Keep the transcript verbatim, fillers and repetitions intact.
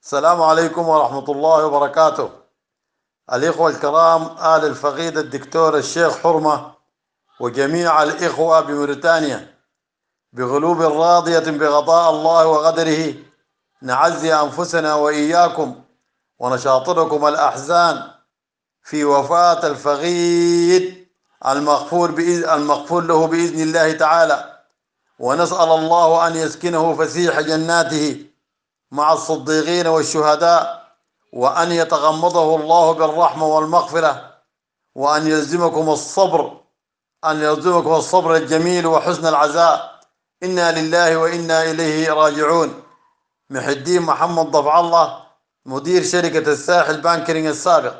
السلام عليكم ورحمة الله وبركاته. الإخوة الكرام، آل الفقيد الدكتور الشيخ حرمة وجميع الإخوة بموريتانيا، بقلوب راضية بغطاء الله وقدره، نعزي أنفسنا وإياكم ونشاطركم الأحزان في وفاة الفقيد المغفور بإذن المغفور له بإذن الله تعالى، ونسأل الله أن يسكنه فسيح جناته مع الصديقين والشهداء، وأن يتغمضه الله بالرحمة والمغفرة، وأن يلزمكم الصبر أن يلزمكم الصبر الجميل وحسن العزاء. إنا لله وإنا إليه راجعون. محي الدين محمد ضفع الله، مدير شركة الساحل بانكرينج السابق.